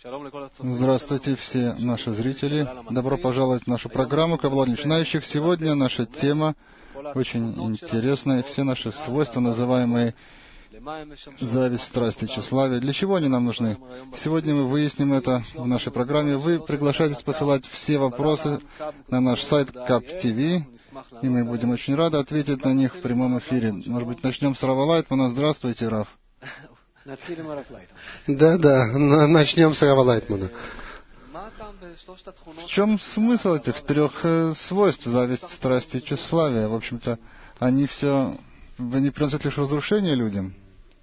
Здравствуйте, все наши зрители. Добро пожаловать в нашу программу «Каббала для начинающих». Сегодня наша тема очень интересная. Все наши свойства, называемые зависть, страсть и тщеславие. Для чего они нам нужны? Сегодня мы выясним это в нашей программе. Вы приглашаетесь посылать все вопросы на наш сайт KAP.TV, и мы будем очень рады ответить на них в прямом эфире. Может быть, начнем с Рава Лайтмана. Здравствуйте, Рав. Да, начнем с Рава Лайтмана. В чем смысл этих трех свойств, зависть, страсть и тщеславие? В общем-то, они приносят лишь разрушение людям.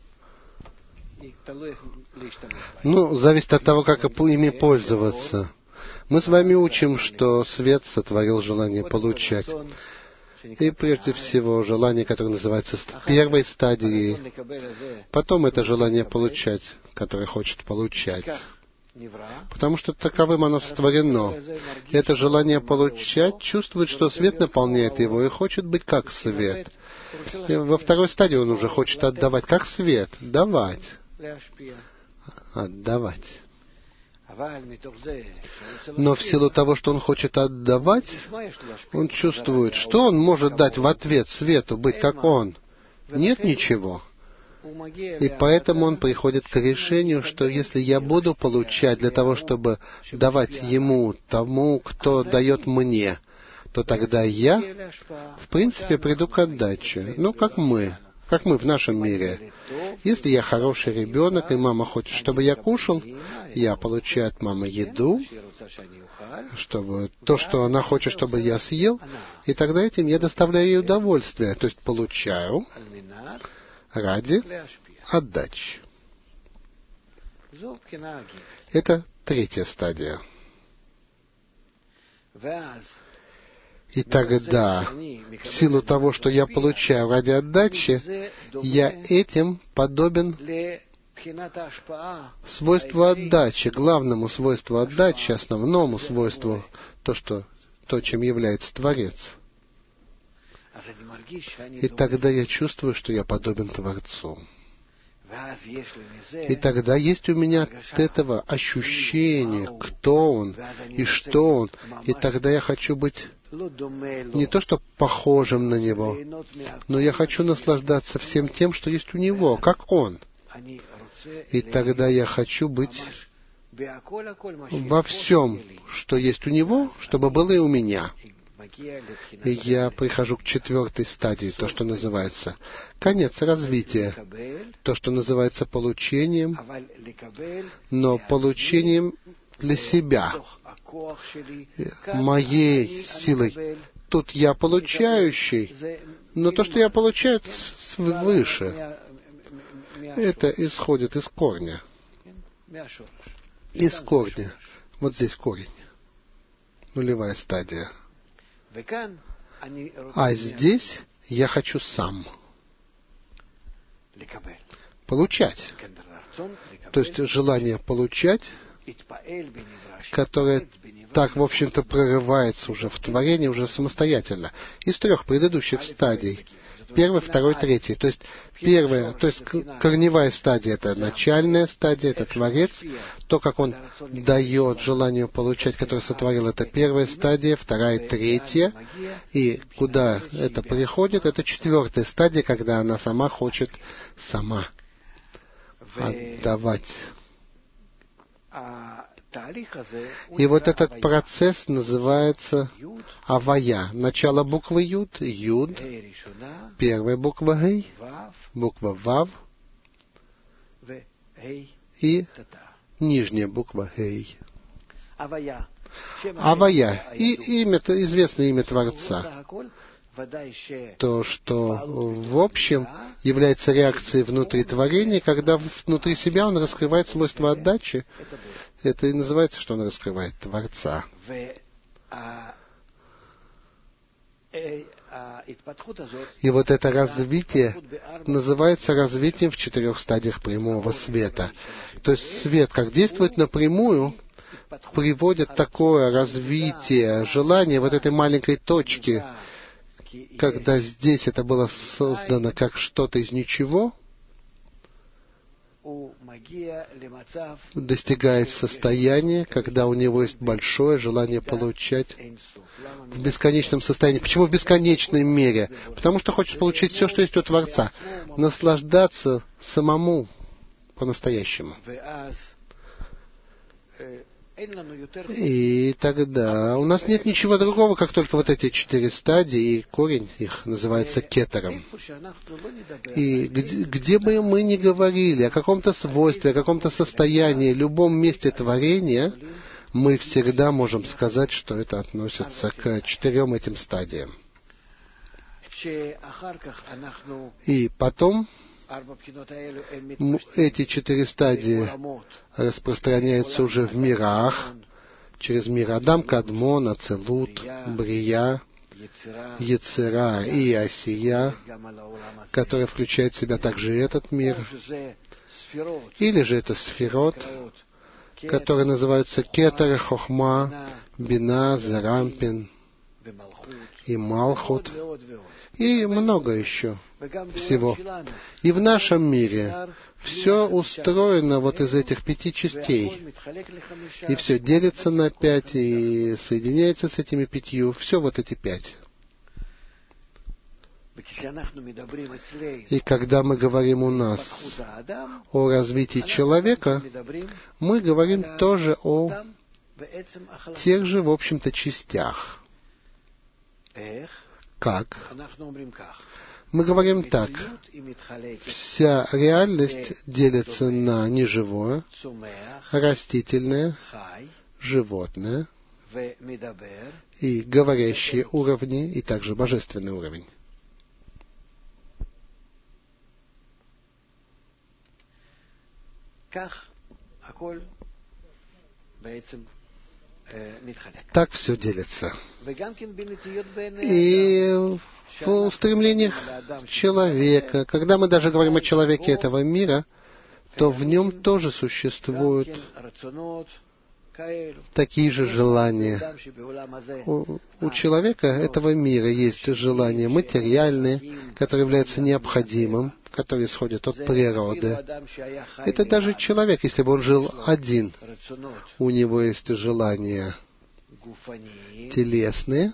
Зависит от того, как ими пользоваться. Мы с вами учим, что свет сотворил желание получать. И прежде всего желание, которое называется первой стадией. Потом это желание получать, которое хочет получать. Потому что таковым оно сотворено. И это желание получать чувствует, что свет наполняет его и хочет быть как свет. И во второй стадии он уже хочет отдавать как свет. Давать. Отдавать. Но в силу того, что он хочет отдавать, он чувствует, что он может дать в ответ свету, быть как он. Нет ничего. И поэтому он приходит к решению, что если я буду получать для того, чтобы давать ему, тому, кто дает мне, то тогда я, в принципе, приду к отдаче. Как мы в нашем мире. Если я хороший ребенок, и мама хочет, чтобы я кушал, я получаю от мамы еду, чтобы то, что она хочет, чтобы я съел, и тогда этим я доставляю ей удовольствие, то есть получаю ради отдачи. Это третья стадия. И тогда, в силу того, что я получаю ради отдачи, я этим подобен свойству отдачи, главному свойству отдачи, основному свойству, то, чем является Творец. И тогда я чувствую, что я подобен Творцу. И тогда есть у меня от этого ощущение, кто он и что он. И тогда я хочу быть не то что похожим на него, но я хочу наслаждаться всем тем, что есть у него, как он. И тогда я хочу быть во всем, что есть у него, чтобы было и у меня. И я прихожу к четвертой стадии, то, что называется конец развития, то, что называется получением, но получением для себя, моей силой. Тут я получающий, но то, что я получаю, свыше. Это исходит из корня. Из корня. Вот здесь корень. Нулевая стадия. А здесь я хочу сам получать. То есть желание получать, которое так, в общем-то, прорывается уже в творении, уже самостоятельно. Из трех предыдущих стадий. Первый, второй, третий. То есть первая, корневая стадия — это начальная стадия, это Творец. То, как он дает желанию получать, которое сотворил, это первая стадия, вторая, третья. И куда это приходит, это четвертая стадия, когда она сама хочет сама отдавать. И вот этот процесс называется авая. Начало буквы Юд, Юд, первая буква Гей, буква Вав и нижняя буква Гей. Авая. И известное имя Творца. То, что в общем является реакцией внутри творения, когда внутри себя он раскрывает свойства отдачи. Это и называется, что он раскрывает Творца. И вот это развитие называется развитием в четырех стадиях прямого света. То есть свет, как действует напрямую, приводит такое развитие желания вот этой маленькой точки, когда здесь это было создано как что-то из ничего, достигает состояния, когда у него есть большое желание получать в бесконечном состоянии. Почему в бесконечной мере? Потому что хочет получить все, что есть у Творца. Наслаждаться самому по-настоящему. И тогда у нас нет ничего другого, как только вот эти 4 стадии, и корень их называется кетером. И где бы мы ни говорили о каком-то свойстве, о каком-то состоянии, любом месте творения, мы всегда можем сказать, что это относится к 4 этим стадиям. И потом эти 4 стадии распространяются уже в мирах, через мир Адам, Кадмон, Ацелут, Брия, Ецера и Осия, который включает в себя также и этот мир. Или же это сферот, которые называются Кетер, Хохма, Бина, Зарампин и Малхут, и много еще всего. И в нашем мире все устроено вот из этих 5 частей. И все делится на 5 и соединяется с этими 5. Все вот эти 5. И когда мы говорим у нас о развитии человека, мы говорим тоже о тех же, в общем-то, частях. Как? Мы говорим так. Вся реальность делится на неживое, растительное, животное и говорящие уровни, и также божественный уровень. Так все делится. И в стремлениях человека, когда мы даже говорим о человеке этого мира, то в нем тоже существуют такие же желания. У человека этого мира есть желания материальные, которые являются необходимым, которые исходят от природы. Это даже человек, если бы он жил один, у него есть желания телесные,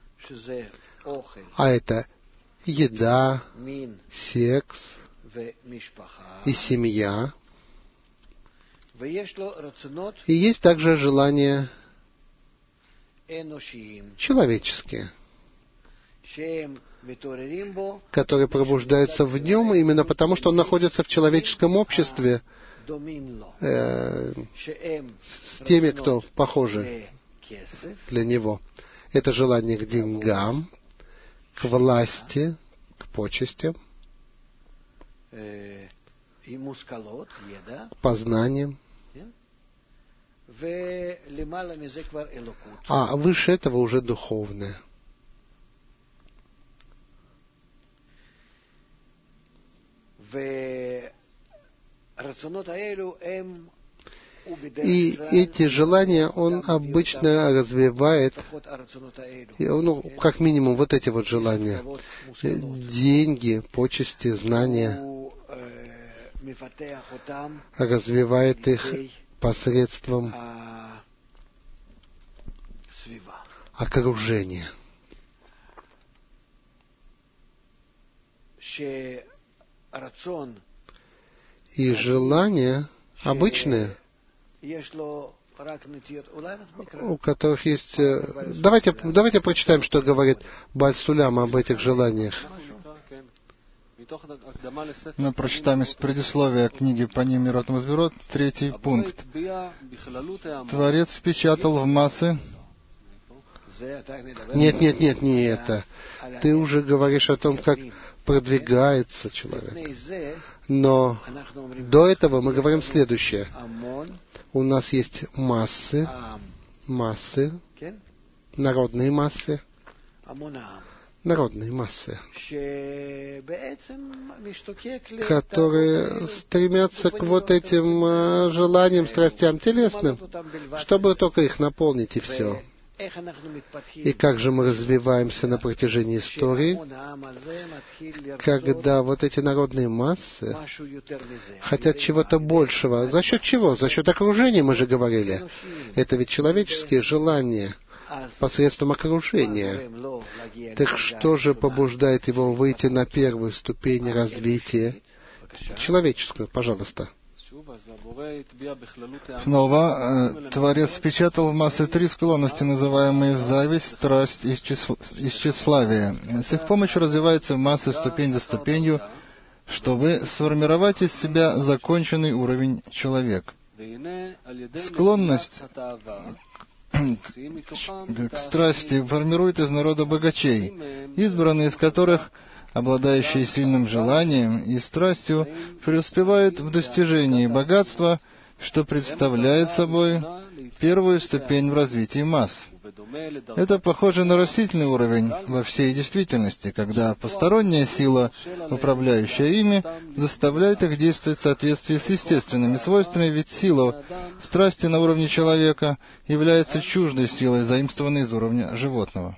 а это еда, секс и семья. И есть также желания человеческие, которые пробуждаются в нем именно потому, что он находится в человеческом обществе с теми, кто похожи для него. Это желание к деньгам, к власти, к почестям, к познаниям. А выше этого уже духовное. И эти желания он обычно развивает, как минимум вот эти вот желания. Деньги, почести, знания. Развивает их посредством окружения. И желания обычные, у которых есть... Давайте прочитаем, что говорит Бааль Сулям об этих желаниях. Мы прочитаем из предисловия книги «Паним Мирот Мазбирот», 3 пункт. Творец впечатал в массы... Нет, не это. Ты уже говоришь о том, как продвигается человек. Но до этого мы говорим следующее. У нас есть массы, народные массы, которые стремятся к вот этим желаниям, страстям телесным, чтобы только их наполнить и все. И как же мы развиваемся на протяжении истории, когда вот эти народные массы хотят чего-то большего. За счет чего? За счет окружения, мы же говорили. Это ведь человеческие желания посредством окружения. Так что же побуждает его выйти на первую ступень развития человеческую? Пожалуйста. Снова Творец впечатал в массы три склонности, называемые зависть, страсть и тщеславие. С их помощью развивается в массы ступень за ступенью, чтобы сформировать из себя законченный уровень человека. Склонность к страсти формирует из народа богачей, избранные из которых, обладающие сильным желанием и страстью, преуспевают в достижении богатства, что представляет собой первую ступень в развитии масс. Это похоже на растительный уровень во всей действительности, когда посторонняя сила, управляющая ими, заставляет их действовать в соответствии с естественными свойствами, ведь сила страсти на уровне человека является чуждой силой, заимствованной из уровня животного.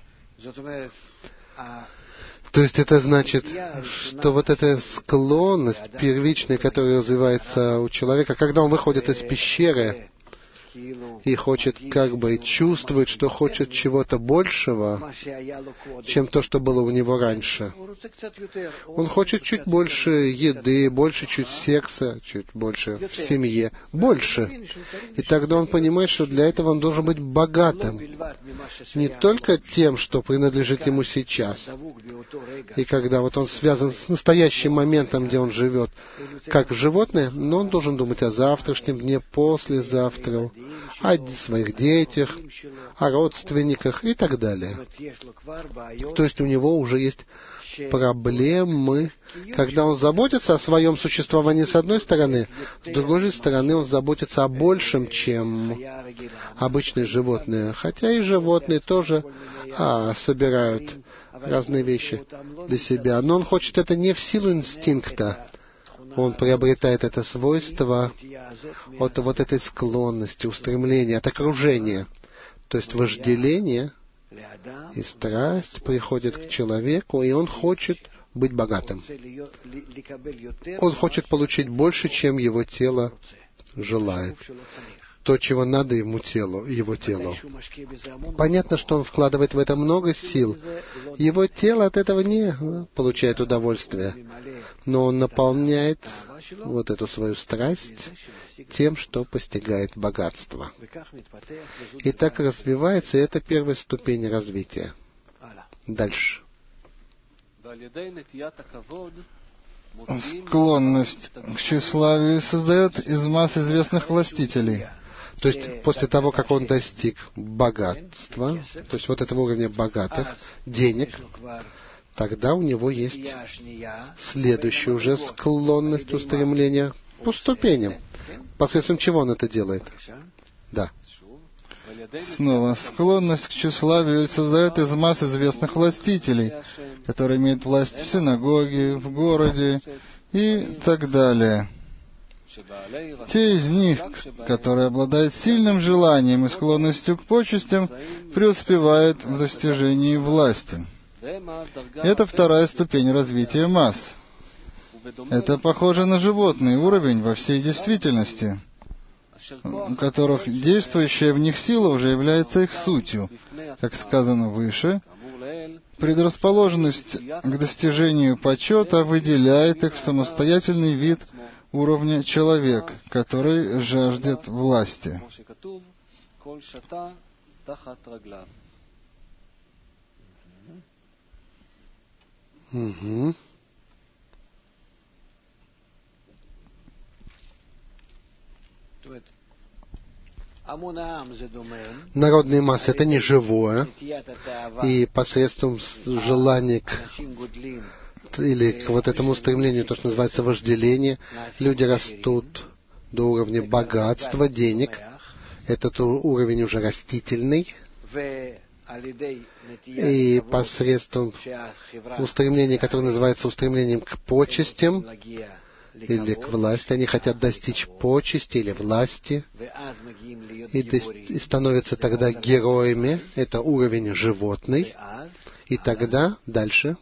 То есть это значит, что вот эта склонность первичная, которая развивается у человека, когда он выходит из пещеры и хочет как бы чувствует, что хочет чего-то большего, чем то, что было у него раньше. Он хочет чуть больше еды, больше чуть секса, чуть больше в семье, больше. И тогда он понимает, что для этого он должен быть богатым. Не только тем, что принадлежит ему сейчас. И когда вот он связан с настоящим моментом, где он живет, как животное, но он должен думать о завтрашнем дне, послезавтра, о своих детях, о родственниках и так далее. То есть у него уже есть проблемы, когда он заботится о своем существовании с одной стороны, с другой же стороны он заботится о большем, чем обычные животные. Хотя и животные тоже собирают разные вещи для себя. Но он хочет это не в силу инстинкта. Он приобретает это свойство от вот этой склонности, устремления, от окружения. То есть вожделение и страсть приходят к человеку, и он хочет быть богатым. Он хочет получить больше, чем его тело желает. То, чего надо ему телу, его телу. Понятно, что он вкладывает в это много сил. Его тело от этого не получает удовольствия. Но он наполняет вот эту свою страсть тем, что постигает богатство. И так развивается, и это первая ступень развития. Дальше. Склонность к тщеславию создает из масс известных властителей. То есть после того, как он достиг богатства, то есть вот этого уровня богатых, денег, тогда у него есть следующая уже склонность, устремление по ступеням. Посредством чего он это делает? Да. Снова, склонность к тщеславию создает из масс известных властителей, которые имеют власть в синагоге, в городе и так далее. Те из них, которые обладают сильным желанием и склонностью к почестям, преуспевают в достижении власти. Это вторая ступень развития масс. Это похоже на животный уровень во всей действительности, у которых действующая в них сила уже является их сутью. Как сказано выше, предрасположенность к достижению почета выделяет их в самостоятельный вид уровня человек, который жаждет власти. Угу. Народные массы — это не живое, и посредством желания или к вот этому стремлению, то, что называется вожделение, люди растут до уровня богатства, денег. Этот уровень уже растительный. И посредством устремления, которое называется устремлением к почестям, или к власти, они хотят достичь почести или власти, и становятся тогда героями, это уровень животный, и тогда дальше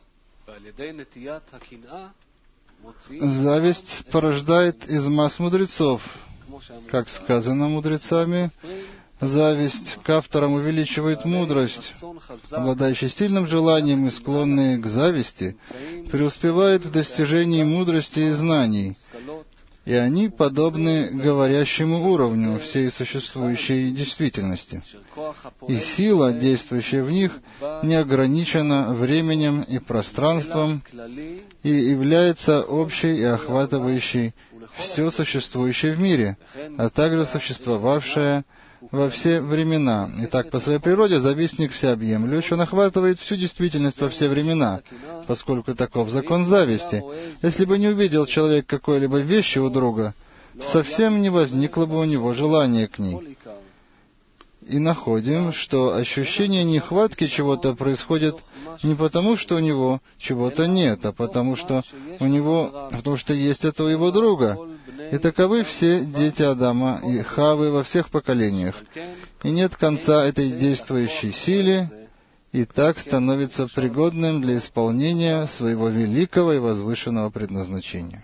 зависть порождает из масс мудрецов. Как сказано мудрецами, зависть к авторам увеличивает мудрость. Обладающие сильным желанием и склонные к зависти преуспевают в достижении мудрости и знаний, и они подобны говорящему уровню всей существующей действительности. И сила, действующая в них, не ограничена временем и пространством и является общей и охватывающей все существующее в мире, а также существовавшее во все времена. Итак, по своей природе завистник всеобъемлющ, он охватывает всю действительность во все времена, поскольку таков закон зависти. Если бы не увидел человек какой-либо вещи у друга, совсем не возникло бы у него желания к ней. И находим, что ощущение нехватки чего-то происходит не потому, что у него чего-то нет, а потому что есть это у его друга. И таковы все дети Адама и Хавы во всех поколениях. И нет конца этой действующей силе, и так становится пригодным для исполнения своего великого и возвышенного предназначения.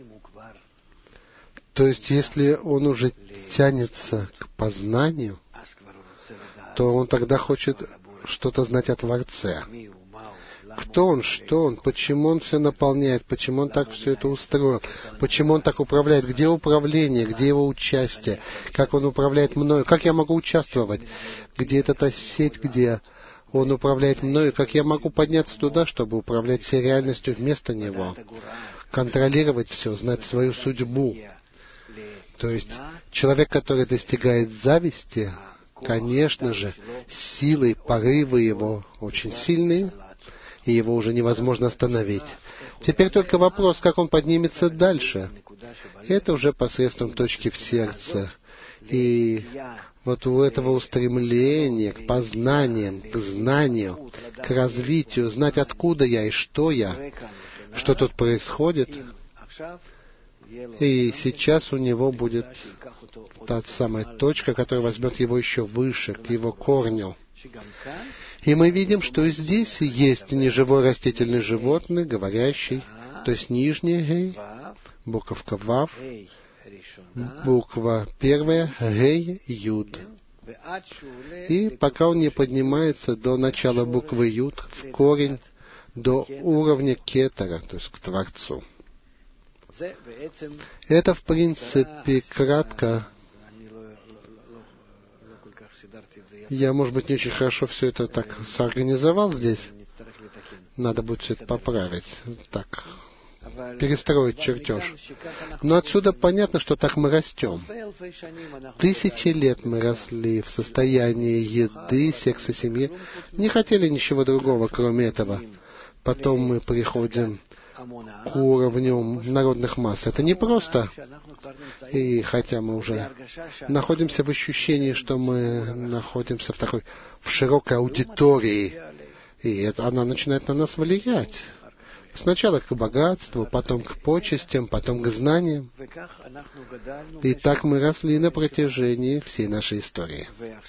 То есть, если он уже тянется к познанию, то он тогда хочет что-то знать о Творце. Кто он, что он, почему он все наполняет, почему он так все это устроил, почему он так управляет, где управление, где его участие, как он управляет мною, как я могу участвовать, где эта сеть, где он управляет мною, как я могу подняться туда, чтобы управлять всей реальностью вместо него, контролировать все, знать свою судьбу. То есть человек, который достигает зависти, конечно же, силы, порывы его очень сильные, и его уже невозможно остановить. Теперь только вопрос, как он поднимется дальше. Это уже посредством точки в сердце. И вот у этого устремления к познаниям, к знанию, к развитию, знать, откуда я и что тут происходит. И сейчас у него будет та самая точка, которая возьмет его еще выше, к его корню. И мы видим, что и здесь есть неживой растительный животный, говорящий, то есть нижняя гей, буковка вав, буква первая гей, юд. И пока он не поднимается до начала буквы юд, в корень, до уровня кетера, то есть к Творцу. Это, в принципе, кратко. Я, может быть, не очень хорошо все это так соорганизовал здесь. Надо будет все это поправить. Так, перестроить чертеж. Но отсюда понятно, что так мы растем. 1000 лет мы росли в состоянии еды, секса, семьи. Не хотели ничего другого, кроме этого. Потом мы приходим к уровню народных масс. Это непросто. И хотя мы уже находимся в ощущении, что мы находимся в широкой аудитории, и она начинает на нас влиять. Сначала к богатству, потом к почестям, потом к знаниям. И так мы росли на протяжении всей нашей истории.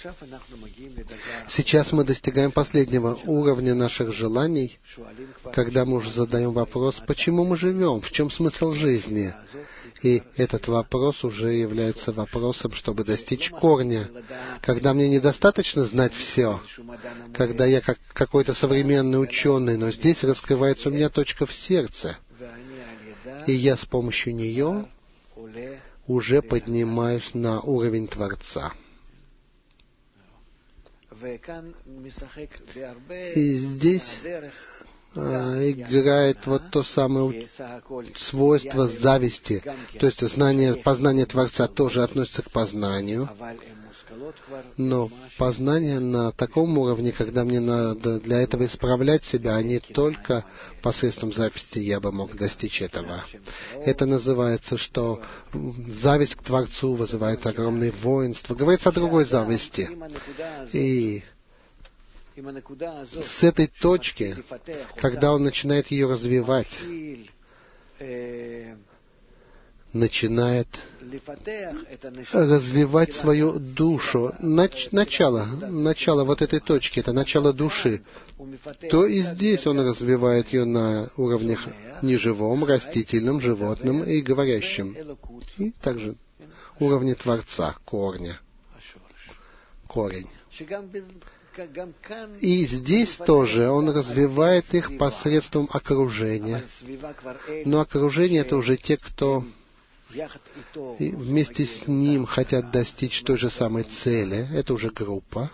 Сейчас мы достигаем последнего уровня наших желаний, когда мы уже задаем вопрос, почему мы живем, в чем смысл жизни. И этот вопрос уже является вопросом, чтобы достичь корня. Когда мне недостаточно знать все, когда я как какой-то современный ученый, но здесь раскрывается у меня точка в сердце, и я с помощью нее уже поднимаюсь на уровень Творца. И здесь играет вот то самое свойство зависти. То есть познание Творца тоже относится к познанию, но познание на таком уровне, когда мне надо для этого исправлять себя, а не только посредством зависти я бы мог достичь этого. Это называется, что зависть к Творцу вызывает огромное воинство. Говорится о другой зависти. И с этой точки, когда он начинает ее развивать, начинает развивать свою душу. Начало вот этой точки, это начало души. То и здесь он развивает ее на уровнях неживом, растительном, животном и говорящем. И также уровне Творца, корень. И здесь тоже он развивает их посредством окружения. Но окружение — это уже те, кто вместе с ним хотят достичь той же самой цели. Это уже группа,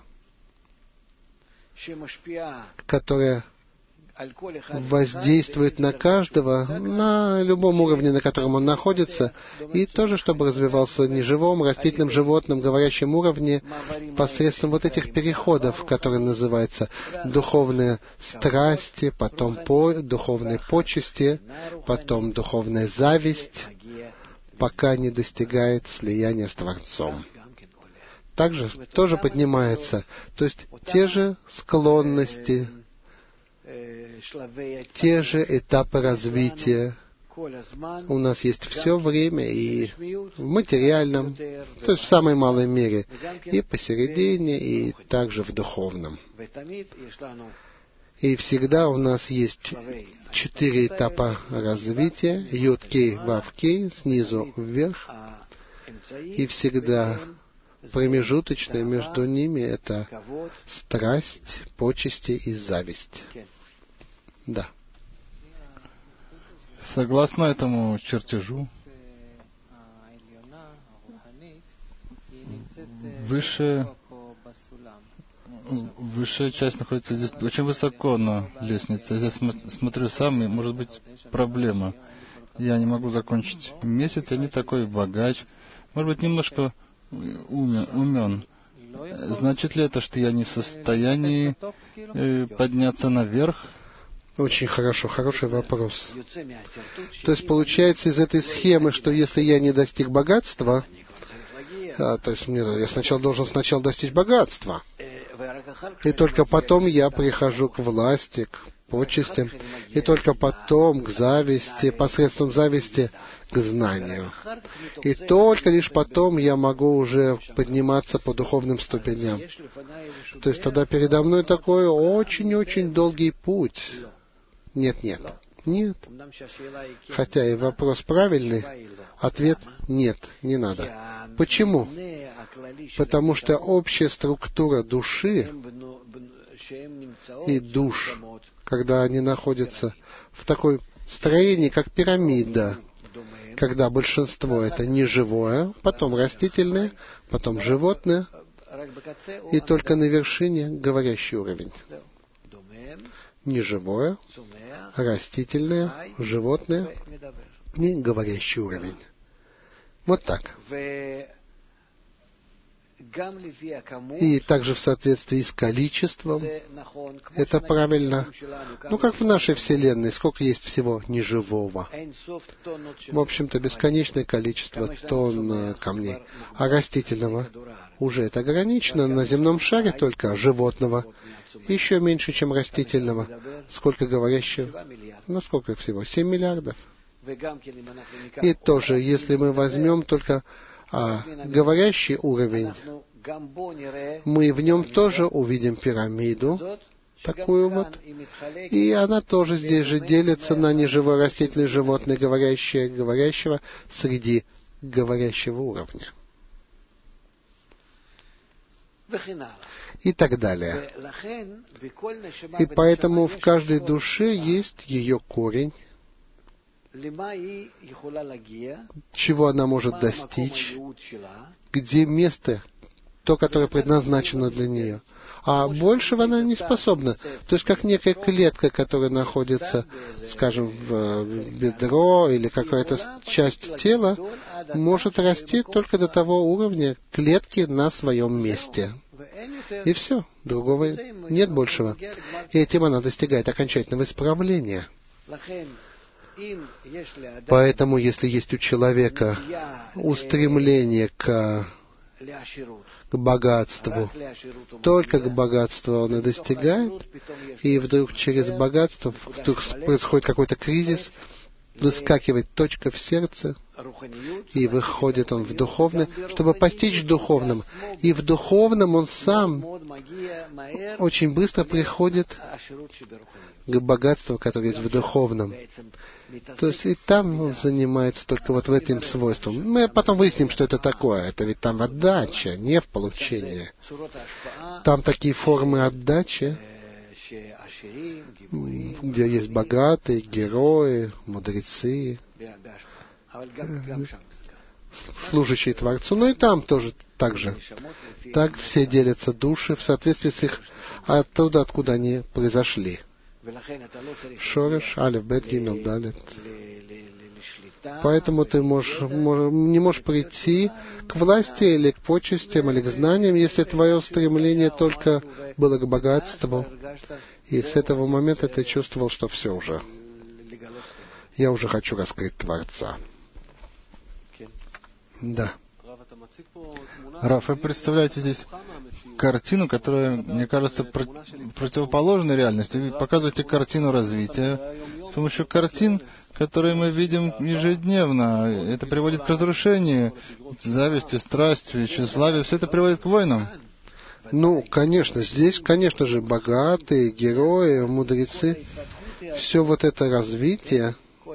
которая воздействует на каждого, на любом уровне, на котором он находится, и тоже, чтобы развивался неживом, растительном, животном, говорящем уровне, посредством вот этих переходов, которые называются духовные страсти, потом духовные почести, потом духовная зависть, пока не достигает слияния с Творцом. Также тоже поднимается, то есть те же склонности, те же этапы развития. У нас есть все время и в материальном, то есть в самой малой мере, и посередине, и также в духовном. И всегда у нас есть 4 этапа развития: Юд, Кей, Вав, Кей, снизу вверх. И всегда промежуточное между ними — это страсть, почести и зависть. Да. Согласно этому чертежу, высшая часть находится здесь очень высоко на лестнице. Я смотрю сам, и может быть проблема. Я не могу закончить месяц, я не такой богач. Может быть, немножко умен. Значит ли это, что я не в состоянии подняться наверх? Очень хорошо, хороший вопрос. То есть получается из этой схемы, что если я не достиг богатства, то есть я должен сначала достичь богатства, и только потом я прихожу к власти, к почестям, и только потом к зависти, посредством зависти к знанию. И только лишь потом я могу уже подниматься по духовным ступеням. То есть тогда передо мной такой очень-очень долгий путь. Нет. Хотя и вопрос правильный, ответ нет, не надо. Почему? Потому что общая структура души и душ, когда они находятся в такой строении, как пирамида, когда большинство — это неживое, потом растительное, потом животное, и только на вершине говорящий уровень. Неживое, растительное, животное и говорящий уровень. Вот так. И также в соответствии с количеством, это правильно. Ну, как в нашей Вселенной, сколько есть всего неживого? В общем-то, бесконечное количество тонн камней. А растительного уже это ограничено на земном шаре только, животного еще меньше, чем растительного. Сколько говорящего? Ну, сколько всего? 7 миллиардов. И тоже, если мы возьмем только говорящий уровень, мы в нем тоже увидим пирамиду, такую вот, и она тоже здесь же делится на неживое, растительное, животное, говорящего среди говорящего уровня. И так далее. И поэтому в каждой душе есть ее корень, чего она может достичь, где место, то, которое предназначено для нее. А большего она не способна. То есть, как некая клетка, которая находится, скажем, в бедро или какая-то часть тела, может расти только до того уровня клетки на своем месте. И все. Другого нет большего. И этим она достигает окончательного исправления. Поэтому, если есть у человека устремление к богатству, только к богатству он и достигает, и вдруг через богатство вдруг происходит какой-то кризис, выскакивает точка в сердце, и выходит он в духовное, чтобы постичь в духовном. И в духовном он сам очень быстро приходит к богатству, которое есть в духовном. То есть и там он занимается только вот этим свойством. Мы потом выясним, что это такое. Это ведь там отдача, не в получении. Там такие формы отдачи, где есть богатые, герои, мудрецы, служащие Творцу. Но и там тоже так же. Так все делятся души в соответствии с их оттуда, откуда они произошли. Шореш, алеф, бет, гимел, далет. Поэтому ты не можешь прийти к власти или к почестям, или к знаниям, если твое стремление только было к богатству. И с этого момента ты чувствовал, что все уже. Я уже хочу раскрыть Творца. Да. Раф, вы представляете здесь картину, которая, мне кажется, противоположной реальности. Вы показываете картину развития с помощью картин, которые мы видим ежедневно. Это приводит к разрушению, зависти, страсти, тщеславию. Все это приводит к войнам. Ну, конечно, здесь, конечно же, богатые, герои, мудрецы. Все вот это развитие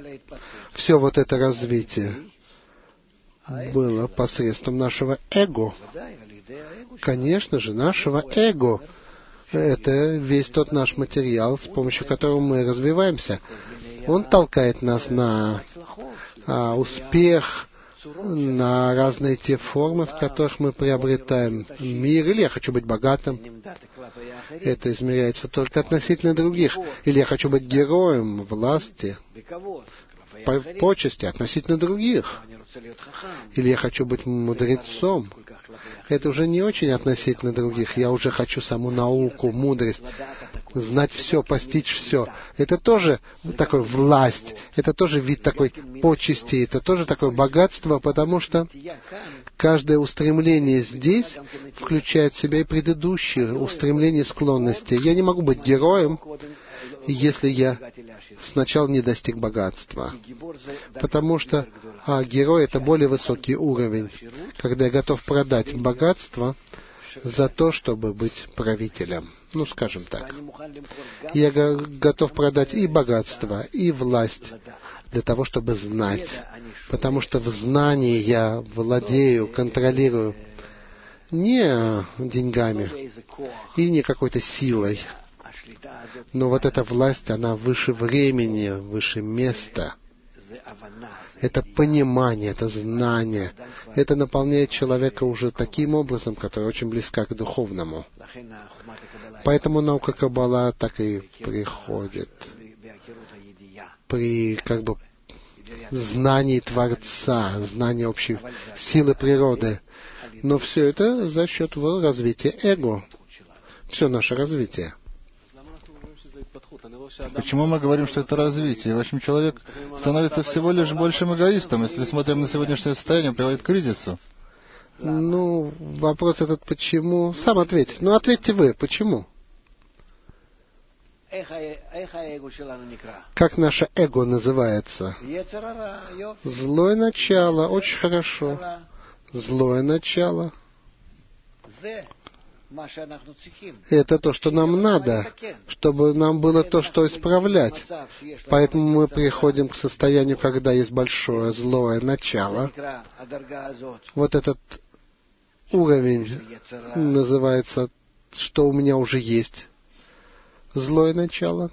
было посредством нашего эго. Конечно же, нашего эго. Это весь тот наш материал, с помощью которого мы развиваемся. Он толкает нас на успех, на разные те формы, в которых мы приобретаем мир. Или я хочу быть богатым. Это измеряется только относительно других. Или я хочу быть героем власти, почести относительно других. Или я хочу быть мудрецом. Это уже не очень относительно других. Я уже хочу саму науку, мудрость, знать все, постичь все. Это тоже такая власть, это тоже вид такой почести, это тоже такое богатство, потому что каждое устремление здесь включает в себя и предыдущие устремления и склонности. Я не могу быть героем, если я сначала не достиг богатства. Потому что герой — это более высокий уровень, когда я готов продать богатство за то, чтобы быть правителем. Ну, скажем так. Я готов продать и богатство, и власть для того, чтобы знать. Потому что в знании я владею, контролирую не деньгами и не какой-то силой. Но вот эта власть, она выше времени, выше места. Это понимание, это знание. Это наполняет человека уже таким образом, который очень близка к духовному. Поэтому наука Каббала так и приходит при знании Творца, знании общей силы природы. Но все это за счет развития эго. Все наше развитие. Почему мы говорим, что это развитие? В общем, человек становится всего лишь большим эгоистом. Если смотрим на сегодняшнее состояние, приводит к кризису. Ну, вопрос этот почему? Сам ответьте. Ну, ответьте вы, почему? Как наше эго называется? Злое начало. Очень хорошо. Злое начало. Это то, что нам надо, чтобы нам было то, что исправлять. Поэтому мы приходим к состоянию, когда есть большое злое начало. Вот этот уровень называется, что у меня уже есть злое начало.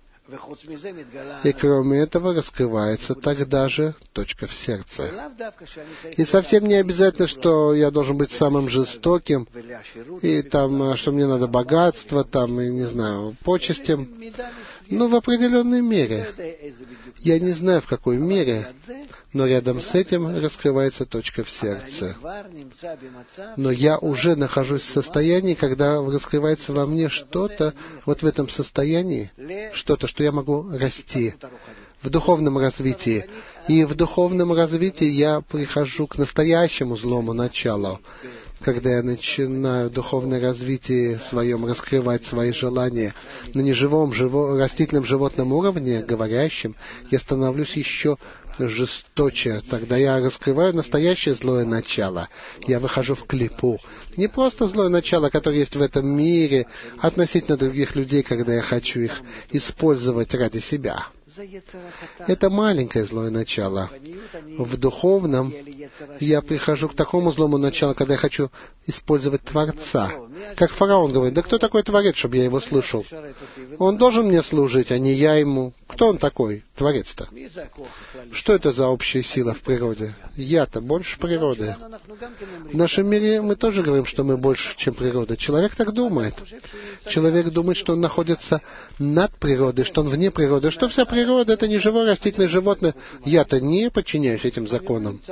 И кроме этого раскрывается тогда же точка в сердце. И совсем не обязательно, что я должен быть самым жестоким, и там, что мне надо богатство, там, и не знаю, почестям. Но в определенной мере. Я не знаю, в какой мере, но рядом с этим раскрывается точка в сердце. Но я уже нахожусь в состоянии, когда раскрывается во мне что-то, вот в этом состоянии, что-то, что я могу расти в духовном развитии. И в духовном развитии я прихожу к настоящему злому началу. Когда я начинаю духовное развитие своем раскрывать свои желания на неживом, растительном животном уровне, говорящем, я становлюсь еще жесточе. Тогда я раскрываю настоящее злое начало. Я выхожу в клипу. Не просто злое начало, которое есть в этом мире, относительно других людей, когда я хочу их использовать ради себя. Это маленькое злое начало. В духовном я прихожу к такому злому началу, когда я хочу использовать Творца. Как фараон говорит: да кто такой Творец, чтобы я его слышал? Он должен мне служить, а не я ему. Кто он такой, Творец-то? Что это за общая сила в природе? Я-то больше природы. В нашем мире мы тоже говорим, что мы больше, чем природа. Человек так думает. Человек думает, что он находится над природой, что он вне природы, что вся природа — это не живое растительное животное. Я-то не подчиняюсь этим законам.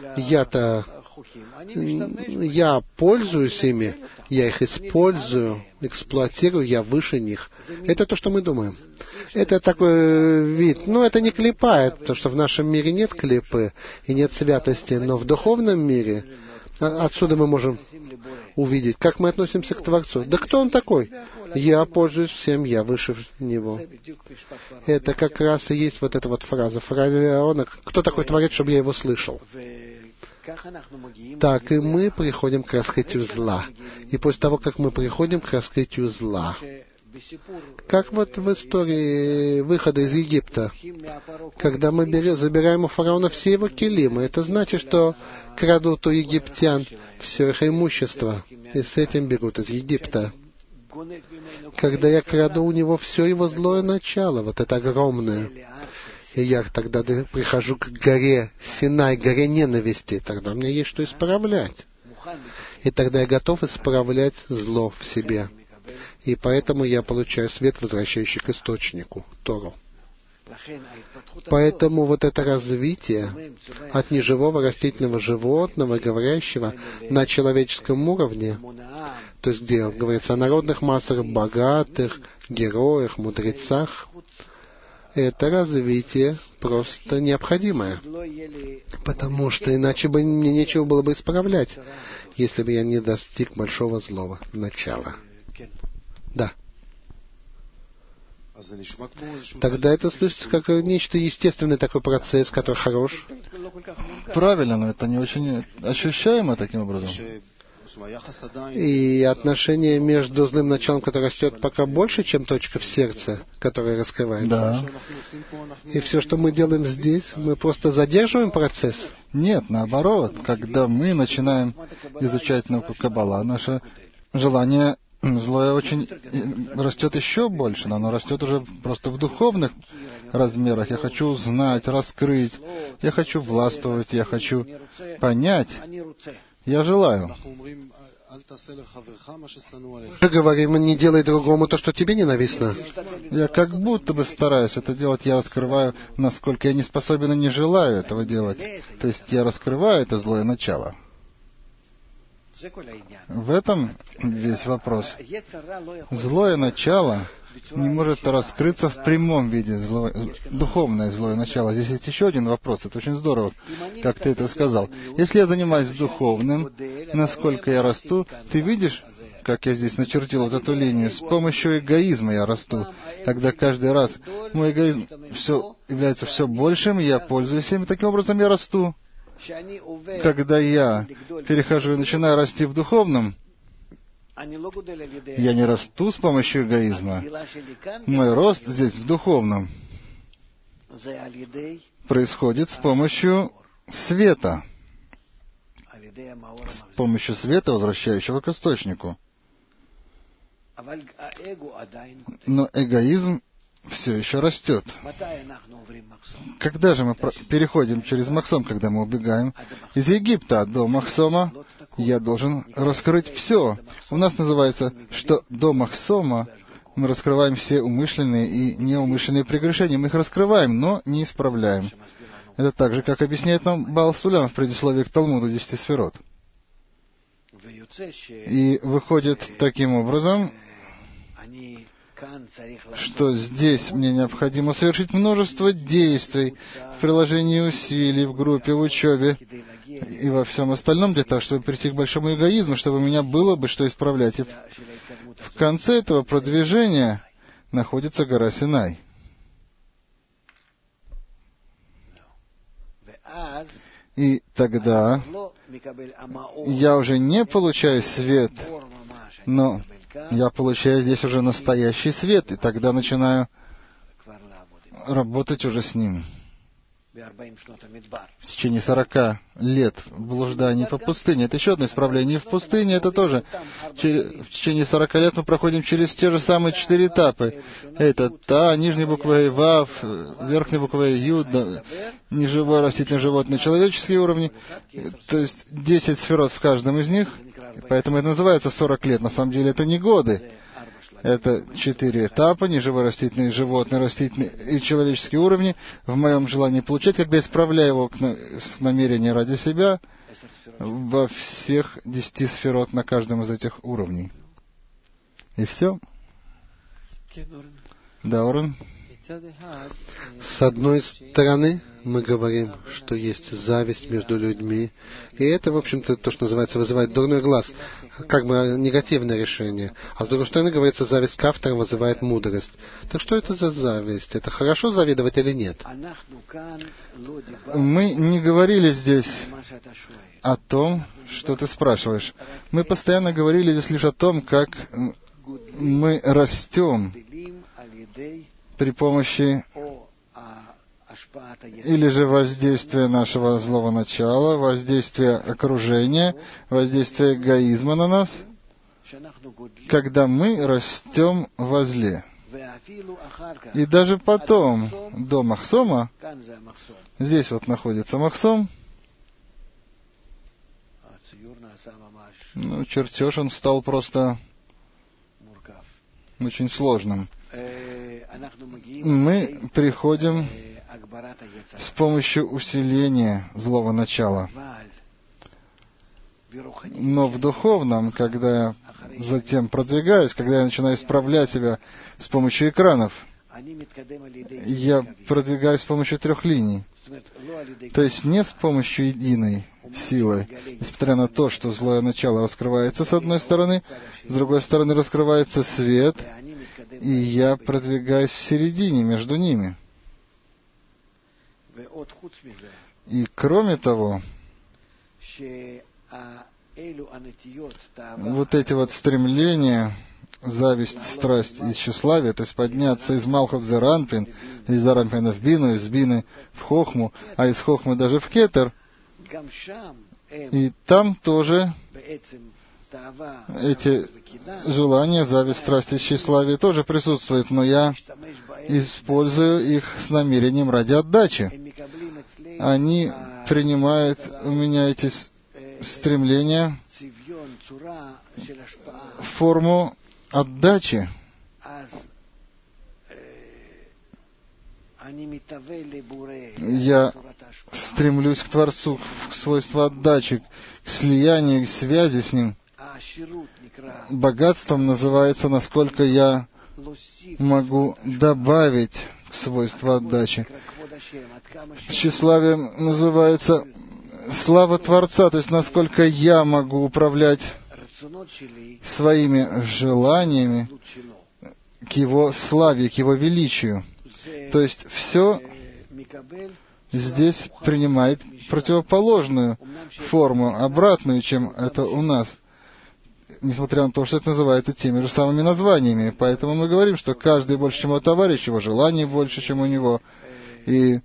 Я пользуюсь ими, я их использую, эксплуатирую, я выше них. Это то, что мы думаем. Это такой вид. Это не клипа, потому что в нашем мире нет клипы и нет святости, но в духовном мире отсюда мы можем увидеть, как мы относимся к Творцу. Да кто он такой? Я пользуюсь всем, я выше него. Это как раз и есть вот эта вот фраза фараона: кто такой Творец, чтобы я его слышал? Так и мы приходим к раскрытию зла. И после того, как мы приходим к раскрытию зла, как вот в истории выхода из Египта, когда мы забираем у фараона все его килимы, это значит, что крадут у египтян все их имущество, и с этим бегут из Египта. Когда я краду у него все его злое начало, вот это огромное, и я тогда прихожу к горе Синай, горе ненависти, тогда у меня есть что исправлять. И тогда я готов исправлять зло в себе. И поэтому я получаю свет, возвращающий к источнику, Тору. Поэтому вот это развитие от неживого растительного животного, говорящего на человеческом уровне, то есть где говорится о народных массах, богатых, героях, мудрецах, это развитие просто необходимое. Потому что иначе бы мне нечего было бы исправлять, если бы я не достиг большого злого начала. Да. Тогда это слышится как нечто естественный такой процесс, который хорош. Правильно, но это не очень ощущаемо таким образом. И отношение между злым началом, которое растет, пока больше, чем точка в сердце, которая раскрывается. Да. И все, что мы делаем здесь, мы просто задерживаем процесс. Нет, наоборот. Когда мы начинаем изучать науку Каббала, наше желание злое очень растет еще больше, но оно растет уже просто в духовных размерах. Я хочу узнать, раскрыть, я хочу властвовать, я хочу понять. Я желаю. Мы говорим: не делай другому то, что тебе ненавистно. Я как будто бы стараюсь это делать, я раскрываю, насколько я не способен и не желаю этого делать. То есть я раскрываю это злое начало. В этом весь вопрос. Злое начало не может раскрыться в прямом виде, духовное злое начало. Здесь есть еще один вопрос, это очень здорово, как ты это сказал. Если я занимаюсь духовным, насколько я расту, ты видишь, как я здесь начертил вот эту линию, с помощью эгоизма я расту. Когда каждый раз мой эгоизм является все большим, я пользуюсь им, таким образом я расту. Когда я перехожу и начинаю расти в духовном, я не расту с помощью эгоизма. Мой рост здесь, в духовном, происходит с помощью света. С помощью света, возвращающего к источнику. Но эгоизм все еще растет. Когда же мы переходим через Махсом, когда мы убегаем из Египта до Махсома, я должен раскрыть все. У нас называется, что до Махсома мы раскрываем все умышленные и неумышленные прегрешения. Мы их раскрываем, но не исправляем. Это так же, как объясняет нам Баал Сулям в предисловии к Талмуду 10 сферот. И выходит таким образом, что здесь мне необходимо совершить множество действий в приложении усилий, в группе, в учебе и во всем остальном для того, чтобы прийти к большому эгоизму, чтобы у меня было бы что исправлять. И в конце этого продвижения находится гора Синай. И тогда я уже не получаю свет, но я получаю здесь уже настоящий свет, и тогда начинаю работать уже с ним. В течение 40 лет блужданий по пустыне. Это еще одно исправление. И в пустыне это тоже. В течение 40 лет мы проходим через те же самые 4 этапа. Это Та, нижняя буква И, Вав, верхняя буква Юд, неживое, растительное, животное, человеческие уровни. То есть 10 сферот в каждом из них. Поэтому это называется 40 лет. На самом деле это не годы. Это 4 этапа: неживые, растительные, животные, растительные и человеческие уровни. В моем желании получать, когда исправляю его с намерения ради себя, во всех 10 сферот на каждом из этих уровней. И все. Да, Орен? С одной стороны, мы говорим, что есть зависть между людьми, и это, в общем-то, то, что называется, вызывает дурной глаз, как бы негативное решение. А с другой стороны, говорится, зависть к авторам вызывает мудрость. Так что это за зависть? Это хорошо завидовать или нет? Мы не говорили здесь о том, что ты спрашиваешь. Мы постоянно говорили здесь лишь о том, как мы растем при помощи или же воздействия нашего злого начала, воздействия окружения, воздействия эгоизма на нас, когда мы растем во зле. И даже потом, до Махсома, здесь вот находится Махсом, чертеж, он стал просто очень сложным. Мы приходим с помощью усиления злого начала. Но в духовном, когда я затем продвигаюсь, когда я начинаю исправлять себя с помощью экранов, я продвигаюсь с помощью 3 линий. То есть не с помощью единой силы, несмотря на то, что злое начало раскрывается с одной стороны, с другой стороны раскрывается свет, и я продвигаюсь в середине между ними. И кроме того, вот эти вот стремления, зависть, страсть и тщеславие, то есть подняться из Малхов в Зеранпин, из Заранпина в Бину, из Бины в Хохму, а из Хохмы даже в Кетер, и там тоже эти желания, зависть, страсть и тщеславие тоже присутствуют, но я использую их с намерением ради отдачи. Они принимают у меня эти стремления в форму отдачи. Я стремлюсь к Творцу, к свойству отдачи, к слиянию, к связи с Ним. Богатством называется, насколько я могу добавить к свойству отдачи. Тщеславием называется слава Творца, то есть насколько я могу управлять своими желаниями к Его славе, к Его величию. То есть все здесь принимает противоположную форму, обратную, чем это у нас, несмотря на то, что это называется теми же самыми названиями. Поэтому мы говорим, что каждый больше, чем его товарищ, его желаний больше, чем у него. И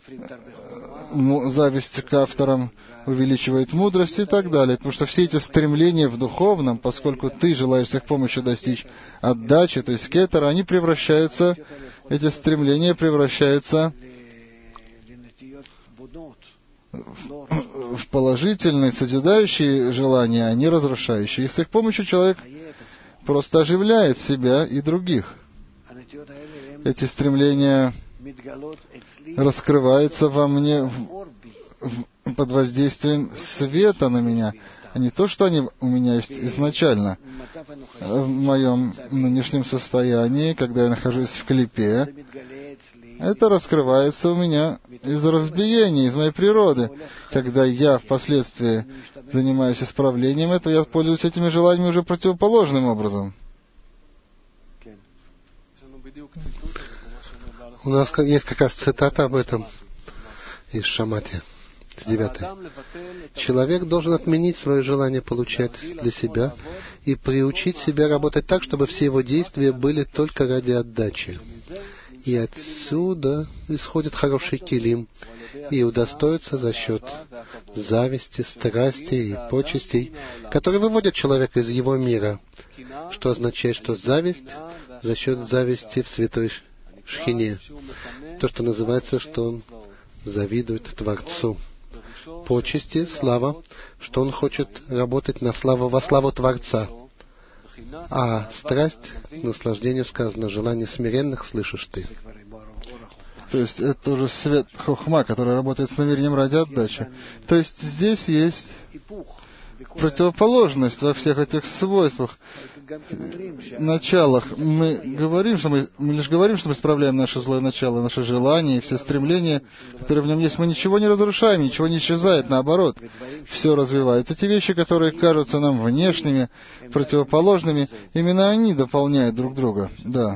зависть к авторам увеличивает мудрость и так далее. Потому что все эти стремления в духовном, поскольку ты желаешь с их помощью достичь отдачи, то есть кетера, они превращаются, эти стремления превращаются в положительные, созидающие желания, а не разрушающие. И с их помощью человек просто оживляет себя и других. Эти стремления раскрываются во мне под воздействием света на меня. а не то, что они у меня есть изначально. В моем нынешнем состоянии, когда я нахожусь в клипе, это раскрывается у меня из разбиения, из моей природы. Когда я впоследствии занимаюсь исправлением этого, я пользуюсь этими желаниями уже противоположным образом. У нас есть как раз цитата об этом из Шамати, с 9. Человек должен отменить свое желание получать для себя и приучить себя работать так, чтобы все его действия были только ради отдачи. И отсюда исходит хороший килим и удостоится за счет зависти, страсти и почестей, которые выводят человека из его мира, что означает, что зависть за счет зависти в святой Шхине, то, что называется, что он завидует Творцу. Почести, слава, что он хочет работать на славу, во славу Творца. А страсть, наслаждение, сказано, желание смиренных слышишь ты. То есть это уже свет хохма, который работает с намерением ради отдачи. То есть здесь есть противоположность во всех этих свойствах, началах. Мы лишь говорим, что мы исправляем наше злое начало, наши желания и все стремления, которые в нем есть. Мы ничего не разрушаем, ничего не исчезает, наоборот. Все развивается. Те вещи, которые кажутся нам внешними, противоположными, именно они дополняют друг друга. Да.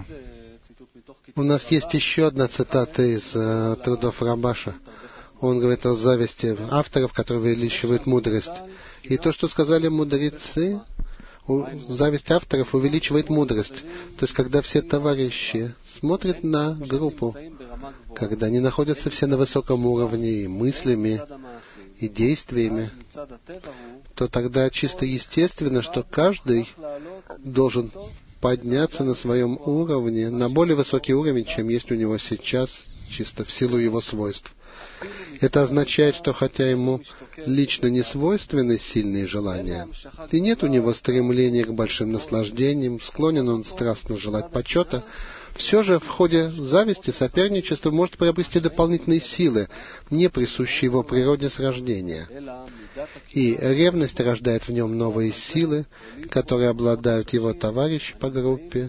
У нас есть еще одна цитата из трудов Рабаша. Он говорит о зависти авторов, которые увеличивают мудрость. И то, что сказали мудрецы, зависть авторов увеличивает мудрость. То есть, когда все товарищи смотрят на группу, когда они находятся все на высоком уровне и мыслями, и действиями, то тогда чисто естественно, что каждый должен подняться на своем уровне, на более высокий уровень, чем есть у него сейчас, чисто в силу его свойств. Это означает, что хотя ему лично не свойственны сильные желания, и нет у него стремления к большим наслаждениям, склонен он страстно желать почета, все же в ходе зависти соперничество может приобрести дополнительные силы, не присущие его природе с рождения. И ревность рождает в нем новые силы, которые обладают его товарищи по группе,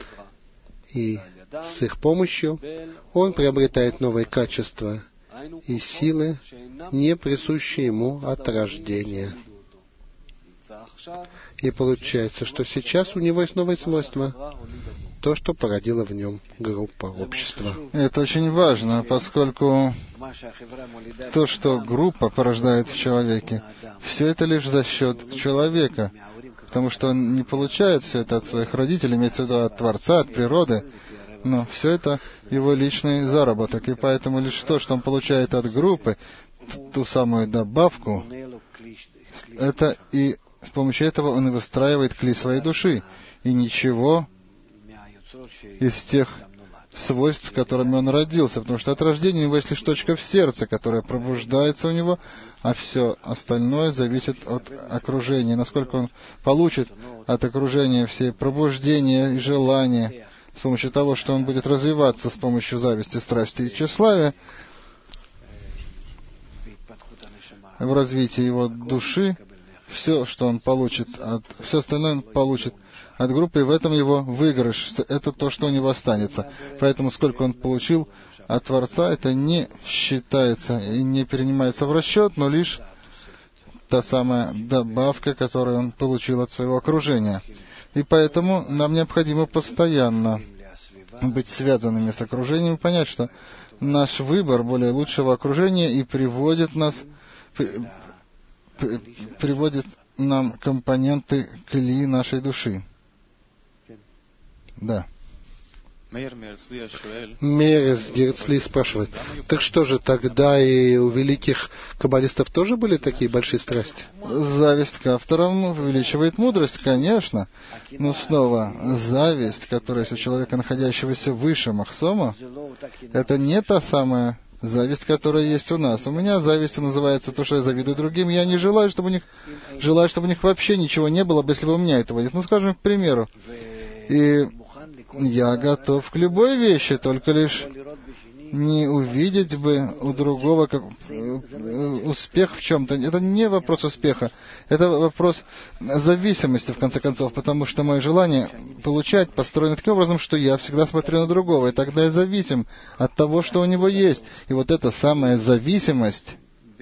и с их помощью он приобретает новые качества и силы, не присущие ему от рождения. И получается, что сейчас у него есть новые свойства, то, что породила в нем группа, общество. Это очень важно, поскольку то, что группа порождает в человеке, все это лишь за счет человека, потому что он не получает все это от своих родителей, имеется в виду от Творца, от природы, но все это его личный заработок, и поэтому лишь то, что он получает от группы, ту самую добавку, это и с помощью этого он и выстраивает кли своей души, и ничего из тех свойств, которыми он родился, потому что от рождения у него есть лишь точка в сердце, которая пробуждается у него, а все остальное зависит от окружения. Насколько он получит от окружения все пробуждения и желания, с помощью того, что он будет развиваться с помощью зависти, страсти и тщеславия, в развитии его души, все, что он получит, все остальное он получит от группы, и в этом его выигрыш. Это то, что у него останется. Поэтому сколько он получил от Творца, это не считается и не перенимается в расчет, но лишь та самая добавка, которую он получил от своего окружения. И поэтому нам необходимо постоянно быть связанными с окружением и понять, что наш выбор более лучшего окружения и приводит нам компоненты кли нашей души. Да. Мерес Герцли спрашивает, так что же, тогда и у великих каббалистов тоже были такие большие страсти? Зависть к авторам увеличивает мудрость, конечно. Но снова, зависть, которая есть у человека, находящегося выше Махсома, это не та самая зависть, которая есть у нас. У меня завистью называется то, что я завидую другим. Я не желаю, чтобы у них вообще ничего не было, если бы у меня этого нет. Ну, скажем, к примеру. И я готов к любой вещи, только лишь не увидеть бы у другого успех в чем-то. Это не вопрос успеха, это вопрос зависимости, в конце концов, потому что мое желание получать построено таким образом, что я всегда смотрю на другого, и тогда я зависим от того, что у него есть. И вот эта самая зависимость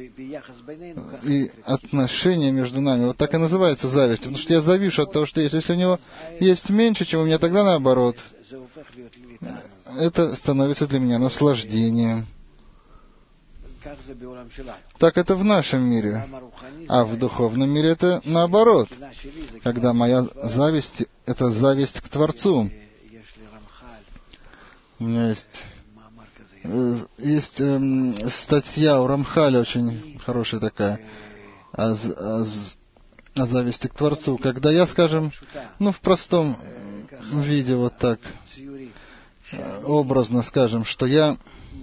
и отношения между нами, вот так и называется зависть, потому что я завишу от того, что есть. Если у него есть меньше, чем у меня, тогда наоборот. Это становится для меня наслаждением. Так это в нашем мире. А в духовном мире это наоборот. Когда моя зависть — это зависть к Творцу. У меня есть статья у Рамхаля, очень хорошая такая, о зависти к Творцу. Когда я, скажем, в простом виде, вот так, образно скажем, что я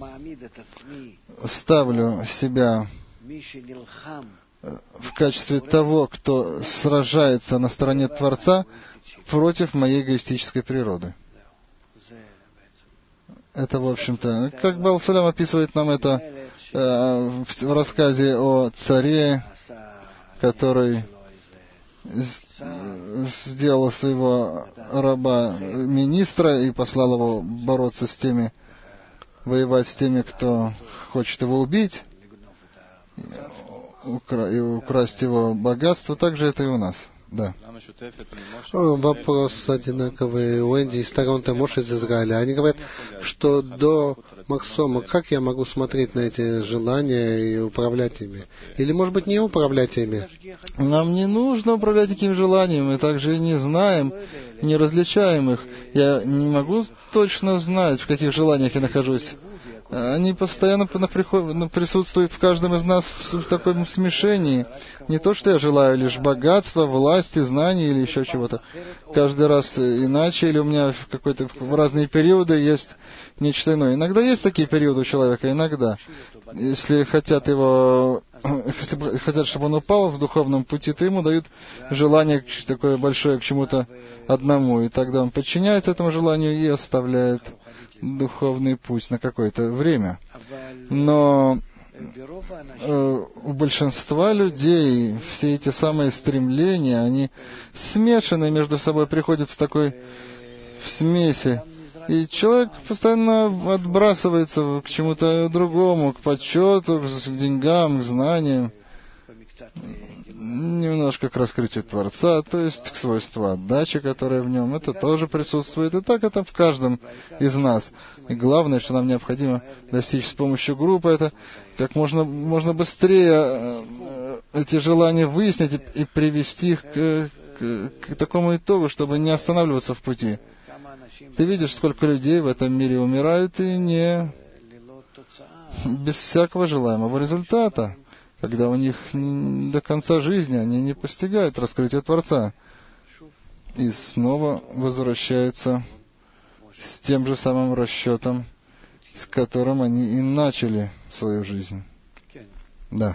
ставлю себя в качестве того, кто сражается на стороне Творца против моей эгоистической природы. Это, в общем-то, как Баал-Сулям описывает нам это в рассказе о царе, который сделал своего раба министра и послал его бороться с теми, воевать с теми, кто хочет его убить, и украсть его богатство. Также это и у нас. Да. Вопрос одинаковый у Энди и сторон Тамош из Израиля. Они говорят, что до Максома, как я могу смотреть на эти желания и управлять ими? Или, может быть, не управлять ими? Нам не нужно управлять такими желаниями, мы также и не знаем, не различаем их. Я не могу точно знать, в каких желаниях я нахожусь. Они постоянно присутствуют в каждом из нас в таком смешении. Не то, что я желаю лишь богатства, власти, знаний или еще чего-то. Каждый раз иначе, или у меня в разные периоды есть нечто иное. Иногда есть такие периоды у человека, иногда. Если хотят, чтобы он упал в духовном пути, то ему дают желание такое большое к чему-то одному. И тогда он подчиняется этому желанию и оставляет духовный путь на какое-то время. Но у большинства людей все эти самые стремления, они смешаны между собой, приходят в смеси. И человек постоянно отбрасывается к чему-то другому, к почету, к деньгам, к знаниям, немножко к раскрытию Творца, то есть к свойству отдачи, которое в нем. Это тоже присутствует. И так это в каждом из нас. И главное, что нам необходимо достичь с помощью группы, это как можно быстрее эти желания выяснить и привести их к такому итогу, чтобы не останавливаться в пути. Ты видишь, сколько людей в этом мире умирают и без всякого желаемого результата, когда у них до конца жизни они не постигают раскрытие Творца и снова возвращаются с тем же самым расчетом, с которым они и начали свою жизнь. Да.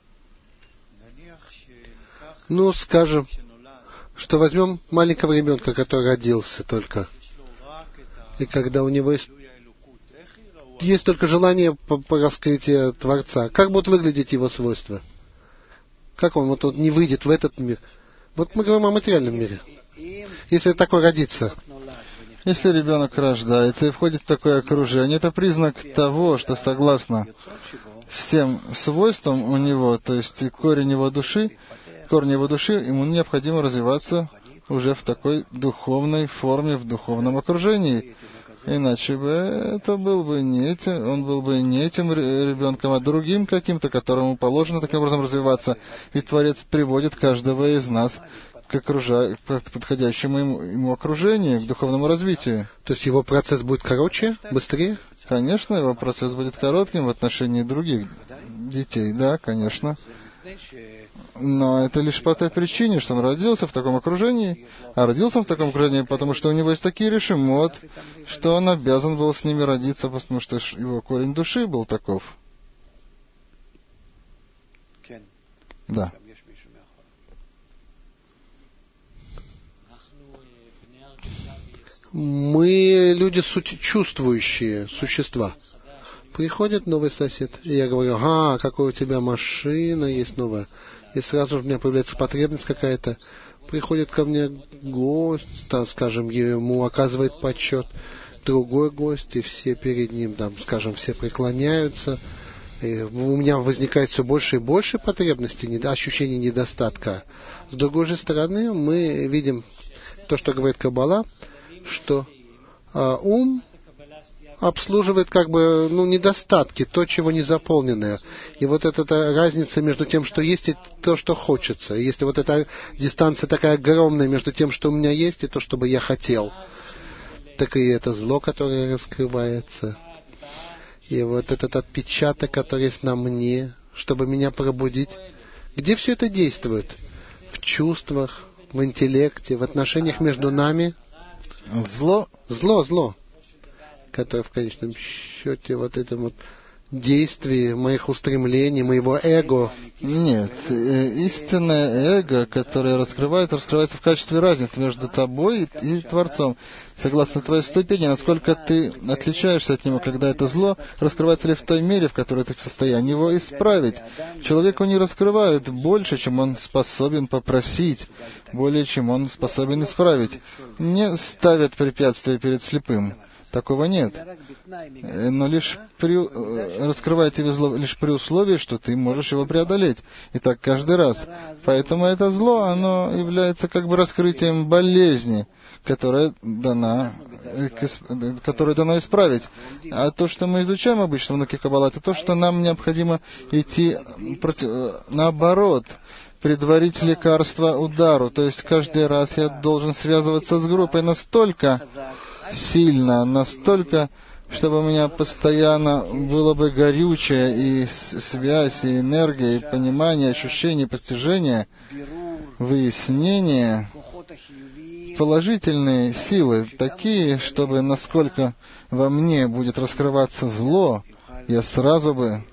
Скажем, что возьмем маленького ребенка, который родился только, и когда у него есть только желание по раскрытию Творца. Как будут выглядеть его свойства? Как он не выйдет в этот мир? Вот мы говорим о материальном мире. Если такой родится. Если ребенок рождается и входит в такое окружение, это признак того, что согласно всем свойствам у него, то есть корень его души, ему необходимо развиваться уже в такой духовной форме, в духовном окружении. Иначе бы он был бы не этим ребенком, а другим каким-то, которому положено таким образом развиваться. Ведь Творец приводит каждого из нас к подходящему ему окружению, к духовному развитию. То есть его процесс будет короче, быстрее? Конечно, его процесс будет коротким в отношении других детей, да, конечно. Но это лишь по той причине, что он родился в таком окружении. А родился он в таком окружении, потому что у него есть такие решимот, что он обязан был с ними родиться, потому что его корень души был таков. Да. Мы люди чувствующие существа. Приходит новый сосед, и я говорю: ага, какая у тебя машина есть новая. И сразу же у меня появляется потребность какая-то. Приходит ко мне гость, там, скажем, ему оказывает почет другой гость, и все перед ним, там, скажем, все преклоняются. И у меня возникает все больше и больше потребностей, ощущений недостатка. С другой же стороны, мы видим то, что говорит Каббала, что ум обслуживает как бы недостатки, то, чего не заполненное. И вот эта разница между тем, что есть, и то, что хочется. И если вот эта дистанция такая огромная между тем, что у меня есть, и то, что бы я хотел, так и это зло, которое раскрывается. И вот этот отпечаток, который есть на мне, чтобы меня пробудить. Где все это действует? В чувствах, в интеллекте, в отношениях между нами. Зло, которое в конечном счете вот этом вот действии моих устремлений, моего эго. Нет, истинное эго, которое раскрывается в качестве разницы между тобой и Творцом. Согласно твоей ступени, насколько ты отличаешься от него, когда это зло раскрывается ли в той мере, в которой ты в состоянии его исправить. Человеку не раскрывают больше, чем он способен попросить, более чем он способен исправить. Не ставят препятствия перед слепым. Такого нет. Но раскрывает тебе зло лишь при условии, что ты можешь его преодолеть. И так каждый раз. Поэтому это зло, оно является как бы раскрытием болезни, которое дано исправить. А то, что мы изучаем обычно в науке Каббала, это то, что нам необходимо идти наоборот, предварить лекарство удару. То есть каждый раз я должен связываться с группой настолько сильно, настолько, чтобы у меня постоянно было бы горючее и связь, и энергия, и понимание, ощущение, постижение, выяснение, положительные силы, такие, чтобы насколько во мне будет раскрываться зло, я сразу бы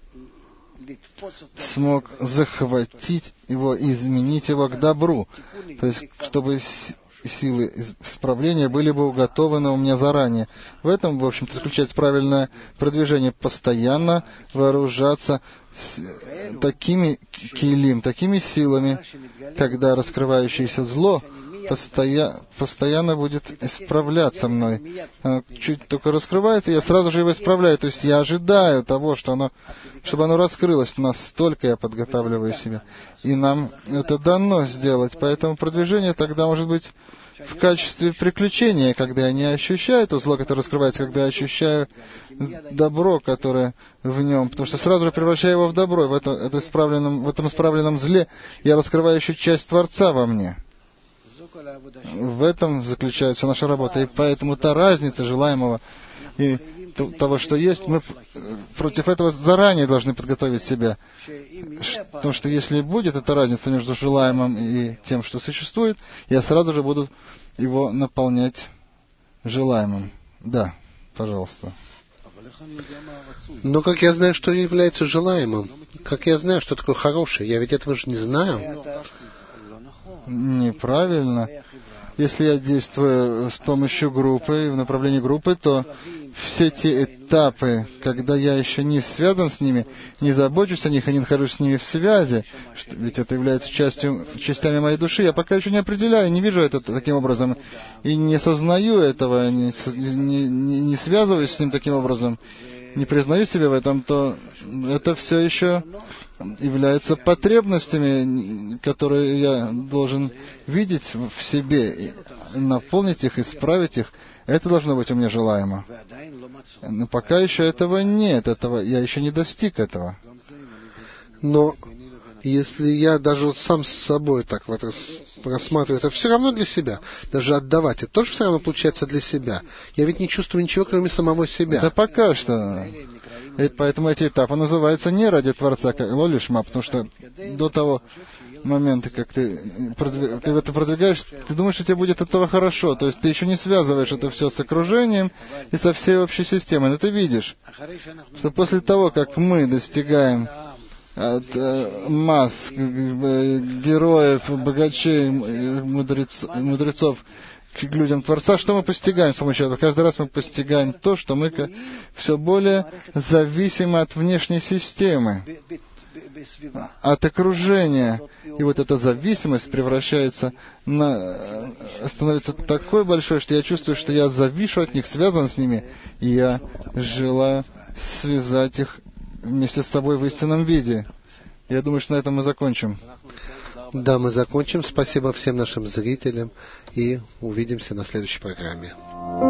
смог захватить его, изменить его к добру. То есть, чтобы силы исправления были бы уготованы у меня заранее. В этом, в общем-то, заключается правильное продвижение. Постоянно вооружаться такими килим, такими силами, когда раскрывающееся зло постоянно будет исправляться мной. Оно чуть только раскрывается, я сразу же его исправляю. То есть я ожидаю того, чтобы оно раскрылось. Настолько я подготавливаю себя. И нам это дано сделать. Поэтому продвижение тогда может быть в качестве приключения, когда я не ощущаю то зло, которое раскрывается, когда я ощущаю добро, которое в нем, потому что сразу же превращаю его в добро. В этом исправленном зле я раскрываю еще часть Творца во мне. В этом заключается наша работа. И поэтому та разница желаемого и того, что есть, мы против этого заранее должны подготовить себя. Потому что если будет эта разница между желаемым и тем, что существует, я сразу же буду его наполнять желаемым. Да, пожалуйста. Но как я знаю, что является желаемым? Как я знаю, что такое хорошее? Я ведь этого же не знаю. Неправильно. Если я действую с помощью группы, в направлении группы, то все те этапы, когда я еще не связан с ними, не забочусь о них и не нахожусь с ними в связи, ведь это является частями моей души, я пока еще не определяю, не вижу это таким образом, и не сознаю этого, не связываюсь с ним таким образом, не признаю себя в этом, то это все еще является потребностями, которые я должен видеть в себе, наполнить их, исправить их. Это должно быть у меня желаемо. Но пока еще этого нет, я еще не достиг этого. Но если я даже сам с собой так вот рассматриваю, это все равно для себя. Даже отдавать, это тоже все равно получается для себя. Я ведь не чувствую ничего, кроме самого себя. Это пока что. И поэтому эти этапы называются не ради Творца, как лолишма, потому что до того момента, когда ты продвигаешь, ты думаешь, что тебе будет от этого хорошо. То есть ты еще не связываешь это все с окружением и со всей общей системой. Но ты видишь, что после того, как мы достигаем от масс, героев, богачей, мудрецов, к людям Творца, что мы постигаем с помощью этого? Каждый раз мы постигаем то, что мы все более зависимы от внешней системы, от окружения. И вот эта зависимость становится такой большой, что я чувствую, что я завишу от них, связан с ними, и я желаю связать их вместе с собой в истинном виде. Я думаю, что на этом мы закончим. Да, мы закончим. Спасибо всем нашим зрителям и увидимся на следующей программе.